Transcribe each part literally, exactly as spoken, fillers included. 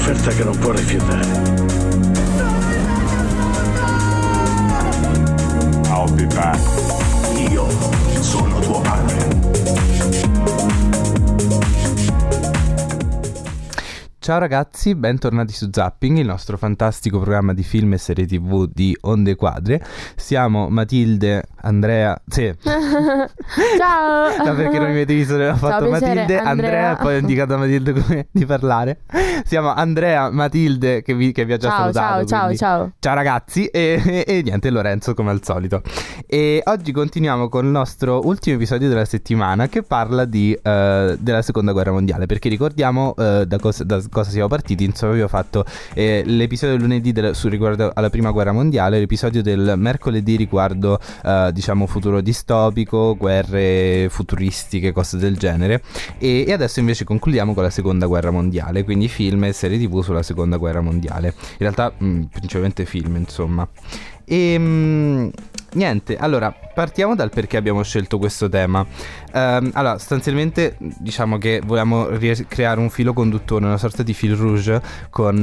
un'offerta che non può rifiutare. I'll be back. Io sono tuo padre. Ciao ragazzi, bentornati su Zapping, il nostro fantastico programma di film e serie tv di Onde Quadre. Siamo Matilde, Andrea, sì. Ciao. No, perché non mi avete visto, ho fatto piacere, Matilde, Andrea, Andrea, poi ho indicato a Matilde come di parlare. Siamo Andrea, Matilde, che vi, che vi ha già ciao, salutato. Ciao, quindi. ciao, ciao. Ciao ragazzi, e, e, e niente, Lorenzo come al solito. E oggi continuiamo con il nostro ultimo episodio della settimana, che parla di uh, della seconda guerra mondiale. Perché ricordiamo uh, da, cosa, da cosa siamo partiti. Insomma, io ho fatto eh, l'episodio del lunedì del, su riguardo alla prima guerra mondiale, l'episodio del mercoledì riguardo uh, diciamo futuro distopico, guerre futuristiche, cose del genere. E, e adesso invece concludiamo con la seconda guerra mondiale, quindi film e serie tv sulla seconda guerra mondiale. In realtà mh, principalmente film, insomma. E mh, niente, allora partiamo dal perché abbiamo scelto questo tema. um, Allora, sostanzialmente diciamo che volevamo ricreare un filo conduttore, una sorta di fil rouge con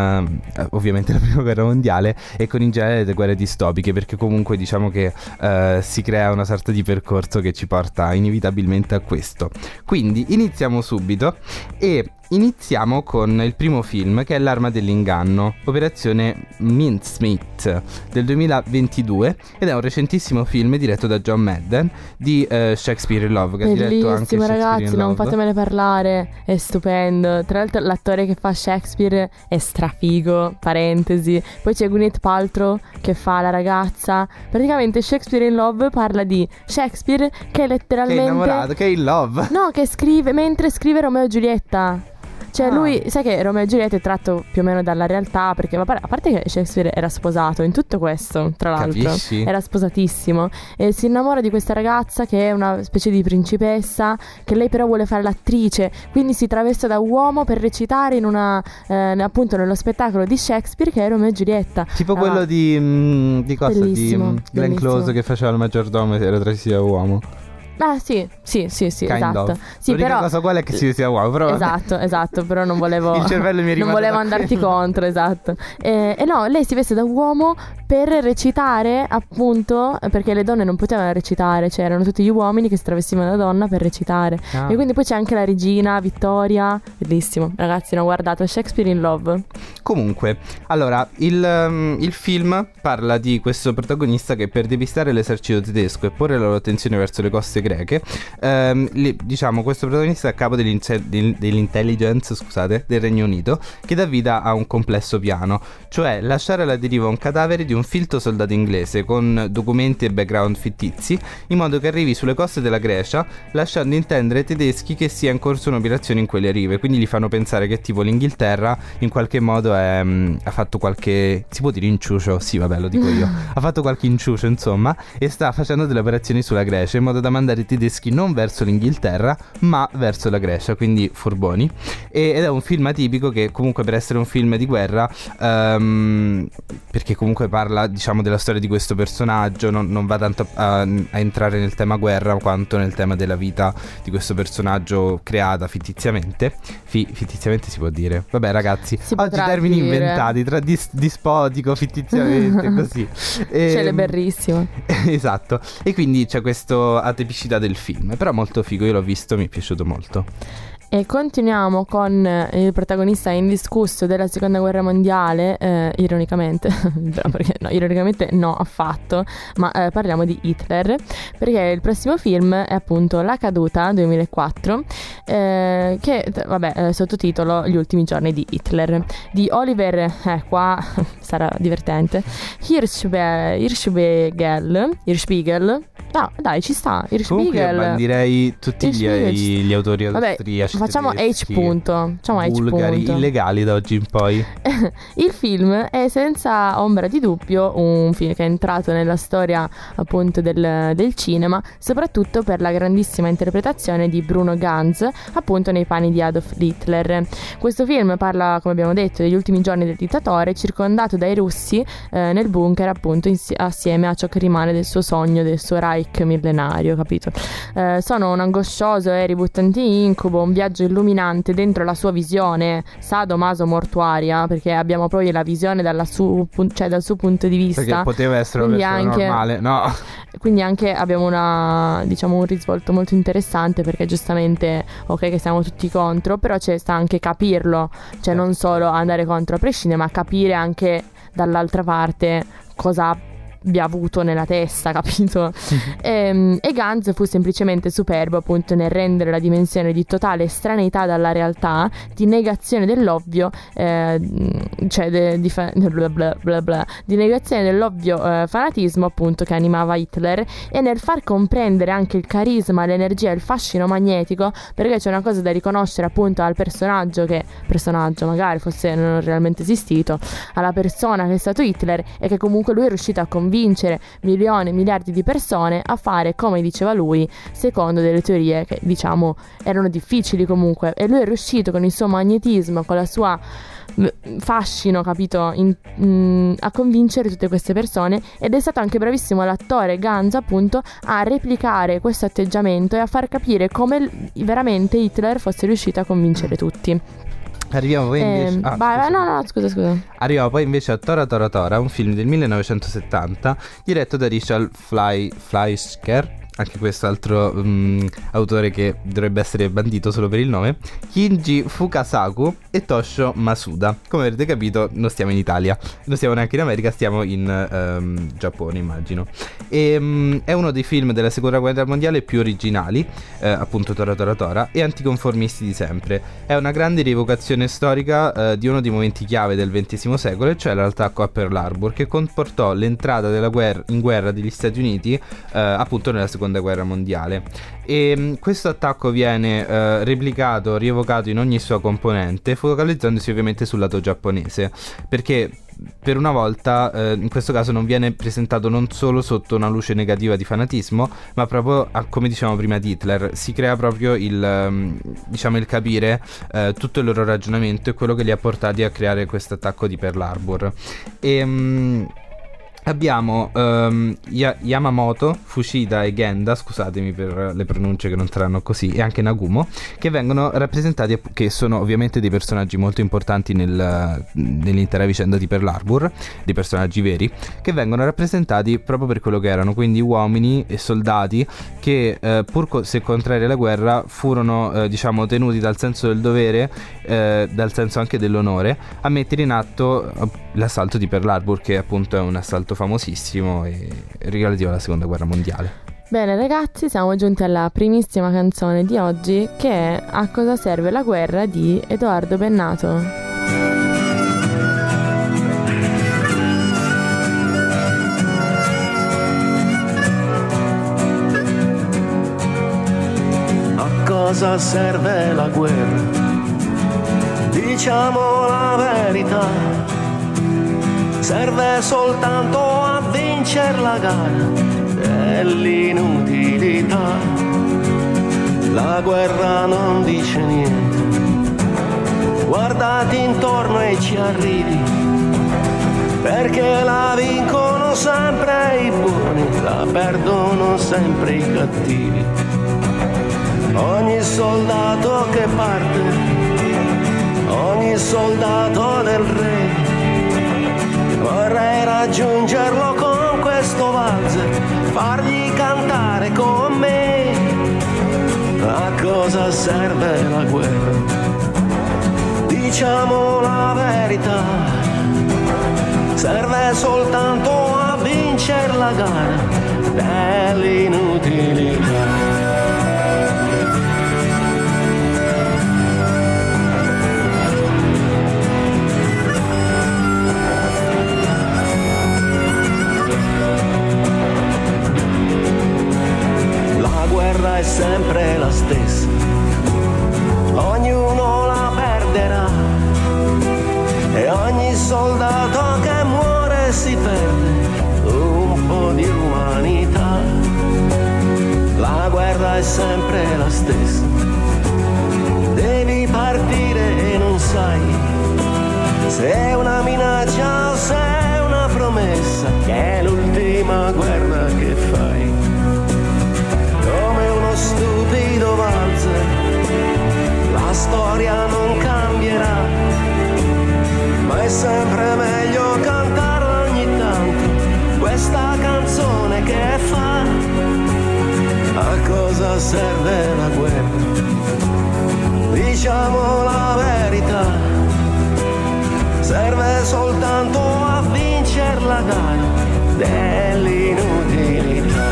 uh, ovviamente la prima guerra mondiale e con in genere le guerre distopiche, perché comunque diciamo che uh, si crea una sorta di percorso che ci porta inevitabilmente a questo. Quindi iniziamo subito e iniziamo con il primo film, che è L'arma dell'inganno, Operazione Mincemeat del duemilaventidue, ed è un recentissimo film diretto da John Madden di uh, Shakespeare in Love, che ha diretto anche Bellissimo, Shakespeare ragazzi, in non Love. fatemene parlare, è stupendo. Tra l'altro l'attore che fa Shakespeare è strafigo, parentesi. Poi c'è Gwyneth Paltrow che fa la ragazza. Praticamente Shakespeare in Love parla di Shakespeare che letteralmente... Che è innamorato, che è in love. No, che scrive, mentre scrive Romeo e Giulietta. Cioè Ah. lui, sai che Romeo e Giulietta è tratto più o meno dalla realtà, perché a parte che Shakespeare era sposato in tutto questo, tra l'altro. Capisci? Era sposatissimo e si innamora di questa ragazza che è una specie di principessa, che lei però vuole fare l'attrice, quindi si traveste da uomo per recitare in una eh, appunto nello spettacolo di Shakespeare che è Romeo e Giulietta. Tipo Ah, quello di mh, di cosa? Bellissimo, di mh, Glenn bellissimo. Close che faceva il maggiordomo e era travestito da uomo. Ah sì, sì, sì, sì, Kind esatto. of. Sì, L'unica però cosa quale è che si sia uomo, però vabbè. Esatto, esatto, però non volevo Il cervello mi è non rimasto volevo da andarti quello. contro, esatto. E, e no, lei si veste da uomo per recitare, appunto, perché le donne non potevano recitare, cioè erano tutti gli uomini che si travestivano da donna per recitare. Ah. E quindi poi c'è anche la regina Vittoria, bellissimo. Ragazzi, non guardato Shakespeare in Love. Comunque, allora, il, um, il film parla di questo protagonista che per depistare l'esercito tedesco e porre la loro attenzione verso le coste greche, ehm, li- diciamo, questo protagonista è a capo dell'inse- del- dell'intelligence, scusate, del Regno Unito, che dà vita a un complesso piano, cioè lasciare alla deriva un cadavere di un finto soldato inglese con documenti e background fittizi, in modo che arrivi sulle coste della Grecia, lasciando intendere ai tedeschi che sia in corso un'operazione in quelle rive. Quindi gli fanno pensare che tipo l'Inghilterra in qualche modo è, mh, ha fatto qualche, si può dire inciucio? Sì, vabbè, lo dico io. Ha fatto qualche inciucio, insomma, e sta facendo delle operazioni sulla Grecia in modo da mandare i tedeschi non verso l'Inghilterra ma verso la Grecia, quindi furboni. E, ed è un film atipico che comunque, per essere un film di guerra, um, perché comunque parla, diciamo, della storia di questo personaggio, non, non va tanto a, a entrare nel tema guerra quanto nel tema della vita di questo personaggio creata fittiziamente. Fi, fittiziamente si può dire, vabbè ragazzi, Si oggi potrà termini dire. inventati tra dis, dispotico, fittiziamente, così. E, Celeberrissimo. esatto. E quindi c'è questa atipicità del film, però molto figo, io l'ho visto, mi è piaciuto molto. E continuiamo con il protagonista indiscusso della seconda guerra mondiale, eh, ironicamente, però perché no, ironicamente no affatto, ma eh, parliamo di Hitler, perché il prossimo film è appunto La caduta duemilaquattro, eh, che vabbè, eh, sottotitolo Gli ultimi giorni di Hitler, di Oliver, eh qua sarà divertente, Hirschbe- Hirschbiegel, Hirschbiegel, no dai ci sta, Comunque io Hirschbiegel. bandirei tutti gli, Hirschbiegel ci sta. gli autori Vabbè, austriaci, facciamo H tedeschi, punto, facciamo H bulgari, punto. illegali da oggi in poi. Il film è senza ombra di dubbio un film che è entrato nella storia appunto del, del cinema, soprattutto per la grandissima interpretazione di Bruno Ganz appunto nei panni di Adolf Hitler. Questo film parla, come abbiamo detto, degli ultimi giorni del dittatore, circondato dai russi eh, nel bunker appunto insi- assieme a ciò che rimane del suo sogno, del suo Reich millenario, capito? Eh, sono un angoscioso e ributtante incubo, un viaggio passaggio illuminante dentro la sua visione sadomaso-mortuaria, perché abbiamo proprio la visione dalla su, cioè dal suo punto di vista. Perché poteva essere una persona anche, normale, no? Quindi anche abbiamo una, diciamo, un risvolto molto interessante, perché giustamente, ok che siamo tutti contro, però c'è sta anche capirlo, cioè non solo andare contro a prescindere, ma capire anche dall'altra parte cosa abbia avuto nella testa, capito? e, e Ganz fu semplicemente superbo appunto nel rendere la dimensione di totale estraneità dalla realtà, di negazione dell'ovvio, eh, cioè de, di, fa, bla bla bla bla, di negazione dell'ovvio eh, fanatismo appunto che animava Hitler, e nel far comprendere anche il carisma, l'energia e il fascino magnetico, perché c'è una cosa da riconoscere appunto al personaggio, che personaggio magari fosse non realmente esistito, alla persona che è stato Hitler, e che comunque lui è riuscito a convincere convincere milioni e miliardi di persone a fare come diceva lui, secondo delle teorie che diciamo erano difficili comunque, e lui è riuscito con il suo magnetismo, con la sua fascino, capito, in, mh, a convincere tutte queste persone, ed è stato anche bravissimo l'attore Ganz appunto a replicare questo atteggiamento e a far capire come veramente Hitler fosse riuscito a convincere tutti. Arriviamo poi invece eh, ah, vai, vai, no, no, scusa, scusa. Arriviamo poi invece a Tora Tora Tora, un film del millenovecentosettanta diretto da Richard Fly, Fleischer, anche questo altro um, autore che dovrebbe essere bandito solo per il nome, Kinji Fukasaku e Toshio Masuda. Come avrete capito non stiamo in Italia, non stiamo neanche in America, stiamo in um, Giappone immagino. E, um, è uno dei film della seconda guerra mondiale più originali, eh, appunto Tora Tora Tora, e anticonformisti di sempre. È una grande rievocazione storica eh, di uno dei momenti chiave del ventesimo secolo, e cioè l'attacco a Pearl Harbor, che comportò l'entrata della guerra, in guerra degli Stati Uniti eh, appunto nella seconda guerra mondiale. E mh, questo attacco viene eh, replicato, rievocato in ogni sua componente, focalizzandosi ovviamente sul lato giapponese, perché per una volta eh, in questo caso non viene presentato non solo sotto una luce negativa di fanatismo, ma proprio a, come dicevamo prima di Hitler, si crea proprio il um, diciamo il capire eh, tutto il loro ragionamento e quello che li ha portati a creare questo attacco di Pearl Harbor. E um, abbiamo um, ya- Yamamoto, Fushida e Genda, scusatemi per le pronunce che non saranno così, e anche Nagumo, che vengono rappresentati, che sono ovviamente dei personaggi molto importanti nel, nell'intera vicenda di Pearl Harbor, dei personaggi veri, che vengono rappresentati proprio per quello che erano, quindi uomini e soldati che eh, pur co- se contrari alla guerra furono eh, diciamo tenuti dal senso del dovere, eh, dal senso anche dell'onore, a mettere in atto eh, l'assalto di Pearl Harbor, che appunto è un assalto famosissimo e relativo alla seconda guerra mondiale. Bene ragazzi, siamo giunti alla primissima canzone di oggi, che è A cosa serve la guerra di Edoardo Bennato. A cosa serve la guerra? Diciamo la verità. Serve soltanto a vincere la gara dell'inutilità. La guerra non dice niente, guardati intorno e ci arrivi, perché la vincono sempre i buoni, la perdono sempre i cattivi. Ogni soldato che parte, ogni soldato del re, vorrei raggiungerlo con questo valzer, fargli cantare con me. A cosa serve la guerra? Diciamo la verità. Serve soltanto a vincere la gara dell'inutilità. È sempre la stessa, ognuno la perderà, e ogni soldato che muore si perde un po' di umanità. La guerra è sempre la stessa, devi partire e non sai se è una minaccia o se è una promessa, che è l'ultima guerra che fai. Stupido valzer, la storia non cambierà, ma è sempre meglio cantarla ogni tanto, questa canzone che fa. A cosa serve la guerra? Diciamo la verità, serve soltanto a vincere la gara dell'inutilità.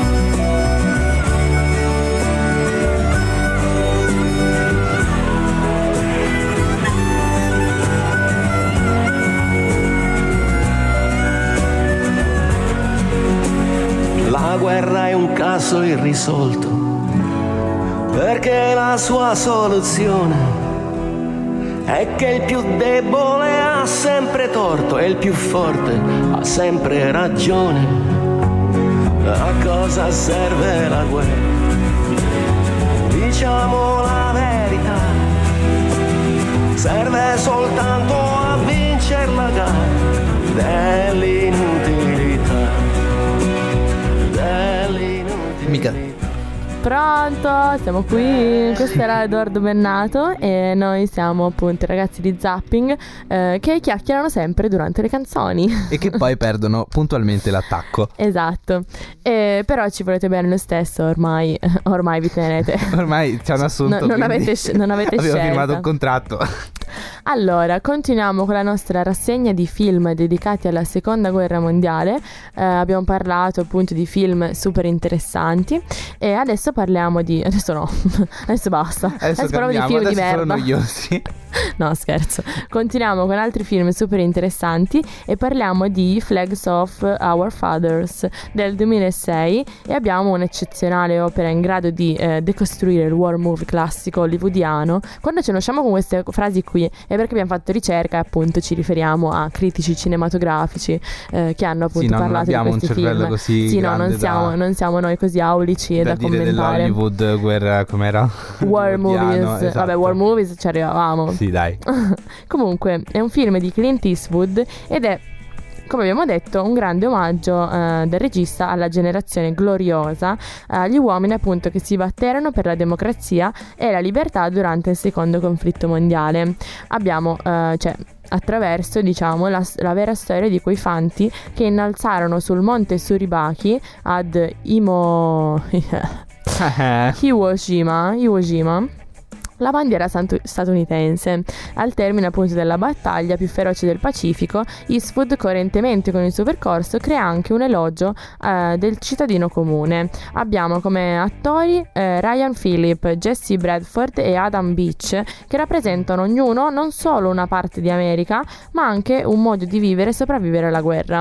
La guerra è un caso irrisolto, perché la sua soluzione è che il più debole ha sempre torto e il più forte ha sempre ragione. A cosa serve la guerra? Diciamo la verità, serve soltanto a vincere la gara dell'inutilità. Mica. Pronto, siamo qui, questo era Edoardo Bennato e noi siamo appunto i ragazzi di Zapping eh, che chiacchierano sempre durante le canzoni E che poi perdono puntualmente l'attacco. Esatto, e, però ci volete bene lo stesso, ormai, ormai vi tenete. Ormai ci hanno assunto, no, non, avete, non avete avevo scelta. firmato un contratto. Allora, continuiamo con la nostra rassegna di film dedicati alla seconda guerra mondiale. eh, Abbiamo parlato appunto di film super interessanti e adesso parliamo di... Adesso no, adesso basta. Adesso, adesso parliamo di film adesso di merda. sono noiosi. No, scherzo. Continuiamo con altri film super interessanti e parliamo di Flags of Our Fathers del duemilasei e abbiamo un'eccezionale opera in grado di eh, decostruire il war movie classico hollywoodiano. Quando ce ne usciamo con queste frasi qui è perché abbiamo fatto ricerca e appunto ci riferiamo a critici cinematografici eh, che hanno appunto sì, no, parlato non di questi un cervello film. Così sì, no, non siamo, da, non siamo noi così aulici e da, da dire commentare. dell'Hollywood guerra com'era? War movies, esatto. Vabbè, war movies ci arrivavamo. Sì, dai. Comunque è un film di Clint Eastwood ed è, come abbiamo detto, un grande omaggio eh, del regista alla generazione gloriosa, agli eh, uomini appunto che si batterono per la democrazia e la libertà durante il secondo conflitto mondiale. Abbiamo eh, cioè attraverso diciamo la, la vera storia di quei fanti che innalzarono sul monte Suribaki ad Imo Iwo Jima Iwo Jima la bandiera santu- statunitense. Al termine appunto della battaglia più feroce del Pacifico, Eastwood, coerentemente con il suo percorso, crea anche un elogio eh, del cittadino comune. Abbiamo come attori eh, Ryan Phillip, Jesse Bradford e Adam Beach, che rappresentano ognuno non solo una parte di America, ma anche un modo di vivere e sopravvivere alla guerra.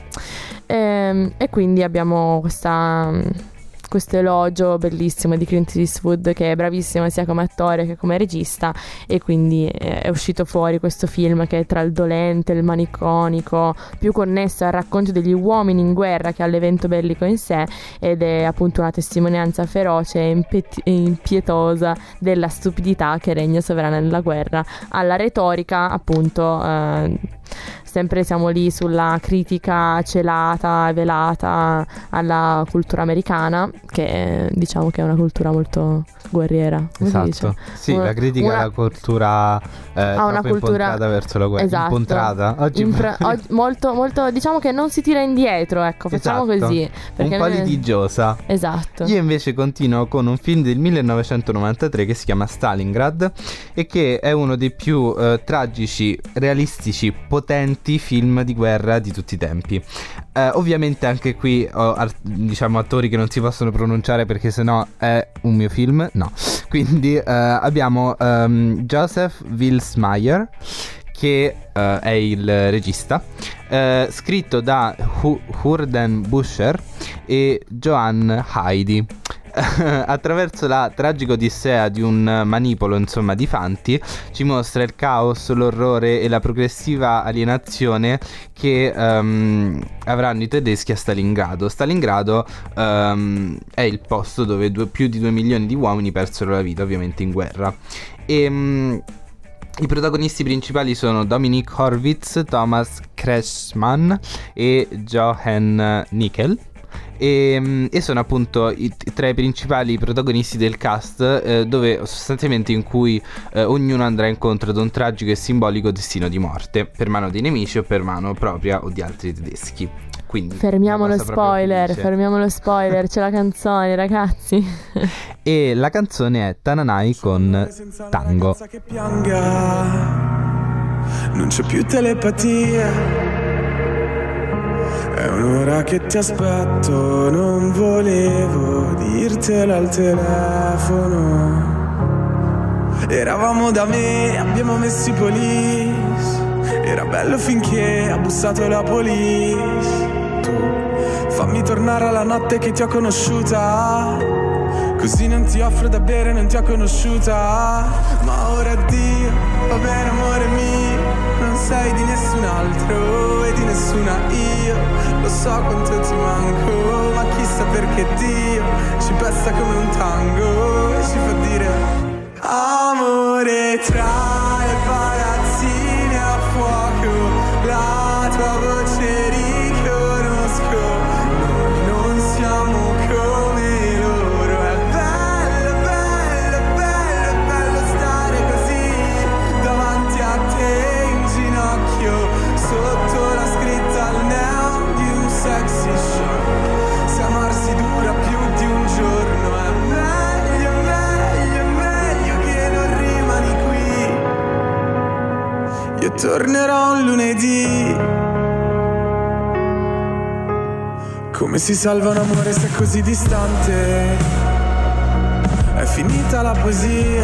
E, e quindi abbiamo questa... questo elogio bellissimo di Clint Eastwood, che è bravissimo sia come attore che come regista, e quindi è uscito fuori questo film che è tra il dolente e il maniconico, più connesso al racconto degli uomini in guerra che all'evento bellico in sé, ed è appunto una testimonianza feroce e impet- impietosa della stupidità che regna sovrana nella guerra, alla retorica appunto eh, sempre siamo lì sulla critica celata e velata alla cultura americana, che diciamo che è una cultura molto guerriera. Come esatto. si dice? Sì, una, la critica una... alla cultura eh, ha una cultura verso la guerra. Esatto. Impontrata. Oggi Impra... oggi, molto, molto, diciamo che non si tira indietro, ecco, facciamo esatto. così. Un po' noi... litigiosa. Esatto. Io invece continuo con un film del millenovecentonovantatré che si chiama Stalingrad e che è uno dei più eh, tragici, realistici, potenti film di guerra di tutti i tempi. Eh, ovviamente anche qui ho art- diciamo attori che non si possono pronunciare perché sennò è un mio film. No. Quindi eh, abbiamo um, Joseph Vilsmaier, che uh, è il regista, uh, scritto da H- Hurden Buscher e Joan Heidi. Attraverso la tragica odissea di un manipolo, insomma, di fanti, ci mostra il caos, l'orrore e la progressiva alienazione che um, avranno i tedeschi a Stalingrado. Stalingrado um, è il posto dove due, più di due milioni di uomini persero la vita, ovviamente in guerra. E um, i protagonisti principali sono Dominic Horwitz, Thomas Kretschmann e Jochen Nickel. e, e sono appunto i, tra i principali protagonisti del cast, eh, dove sostanzialmente in cui eh, ognuno andrà incontro ad un tragico e simbolico destino di morte per mano dei nemici o per mano propria o di altri tedeschi. Quindi fermiamo lo spoiler, fermiamo lo spoiler, c'è la canzone, ragazzi. E la canzone è Tananai con Tango. Che pianga, non c'è più telepatia, è un'ora che ti aspetto, non volevo dirtelo al telefono. Eravamo da me, abbiamo messo i police, era bello finché ha bussato la police. Tu fammi tornare alla notte che ti ho conosciuta, così non ti offro da bere, non ti ho conosciuta. Ma ora addio, va bene amore mio, non sei di nessun altro e di nessuna io. Lo so quanto ti manco, ma chissà perché Dio ci pesta come un tango e ci fa dire amore tra le palazzine a fuoco, la tua voce riconosco, noi non siamo come loro. È bello, bello, bello, bello stare così davanti a te in ginocchio, sotto la scritta al neon di un sexy show. Se amarsi dura più di un giorno è meglio, meglio, meglio che non rimani qui. Io tornerò un lunedì. Come si salva un amore se è così distante? È finita la poesia,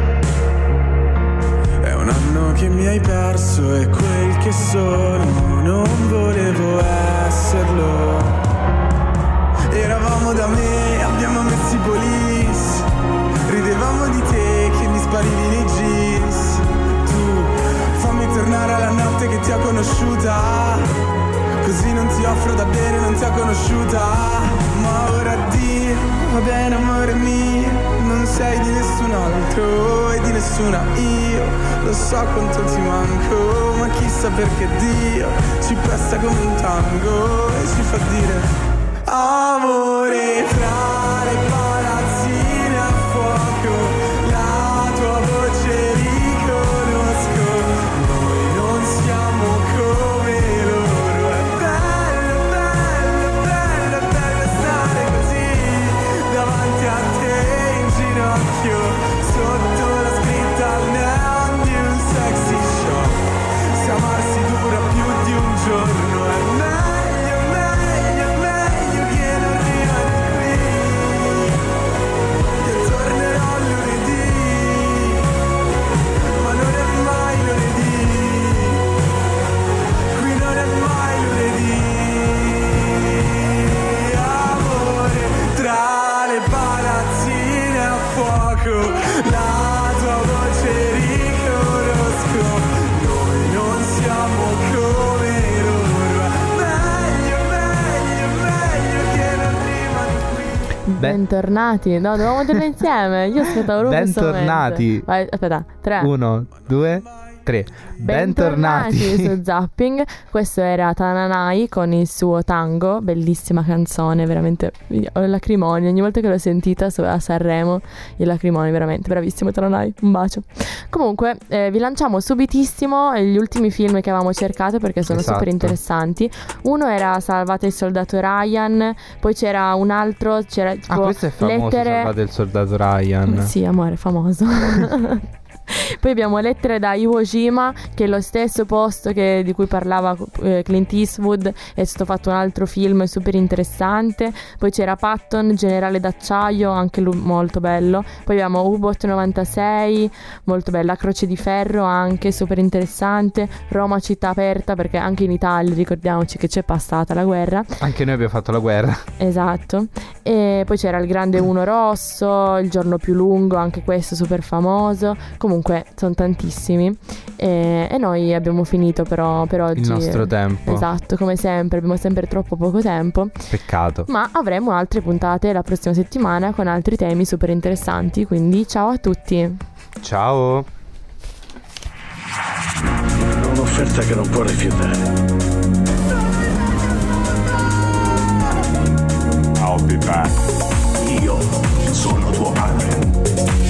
è un anno che mi hai perso e quel che sono non volevo esserlo. Eravamo da me, abbiamo messo i police, ridevamo di te che mi sparivi nei jeans. Tu fammi tornare alla notte che ti ho conosciuta, così non ti offro da bere, non ti ho conosciuta. Ma ora addio, va bene amore mio, non sei di nessun altro e di nessuna io. Lo so quanto ti manco, ma chissà perché Dio ci pesta come un tango e ci fa dire amore tra le palazzine a fuoco, la tua voce riconosco, noi non siamo come loro. È bello, bello, bello, bello stare così davanti a te in ginocchio, sotto la scritta al neon di un sexy show. Se amarsi dura più di un giorno è meglio, meglio, meglio che non rimani qui. Io tornerò lunedì, ma non è mai lunedì, qui non è mai lunedì. Amore tra le palazzine a fuoco, la tua voce riconosco, noi non siamo come loro. Meglio, meglio, meglio che non rimani qui. Bentornati. No, dovevamo tornare insieme. Io aspettavo proprio questo momento. Bentornati. Vai, aspetta, tre. Uno, due, tre. Bentornati Bentornati su Zapping. Questo era Tananai con il suo Tango, bellissima canzone, veramente ho il lacrimoni ogni volta che l'ho sentita su- a Sanremo, il lacrimoni, veramente bravissimo Tananai, un bacio. Comunque eh, vi lanciamo subitissimo gli ultimi film che avevamo cercato perché sono Esatto. super interessanti. Uno era Salvate il soldato Ryan, poi c'era un altro, c'era tipo Ah, questo è famoso, lettere... Salvate il soldato Ryan. Sì, amore, famoso. Poi abbiamo Lettere da Iwo Jima, che è lo stesso posto che, di cui parlava eh, Clint Eastwood. È stato fatto un altro film super interessante. Poi c'era Patton, Generale d'acciaio, anche lui molto bello. Poi abbiamo U-Boat novantasei, molto bella. Croce di ferro, anche super interessante. Roma città aperta, perché anche in Italia ricordiamoci che c'è passata la guerra. Anche noi abbiamo fatto la guerra. Esatto. E poi c'era Il grande uno rosso, Il giorno più lungo, anche questo super famoso. Comunque sono tantissimi e, e noi abbiamo finito però per oggi Il nostro tempo. Esatto, come sempre abbiamo sempre troppo poco tempo, Peccato. ma avremo altre puntate la prossima settimana con altri temi super interessanti, quindi ciao a tutti. Ciao. Un'offerta che non può rifiutare. I'll be back. Io sono tuo padre.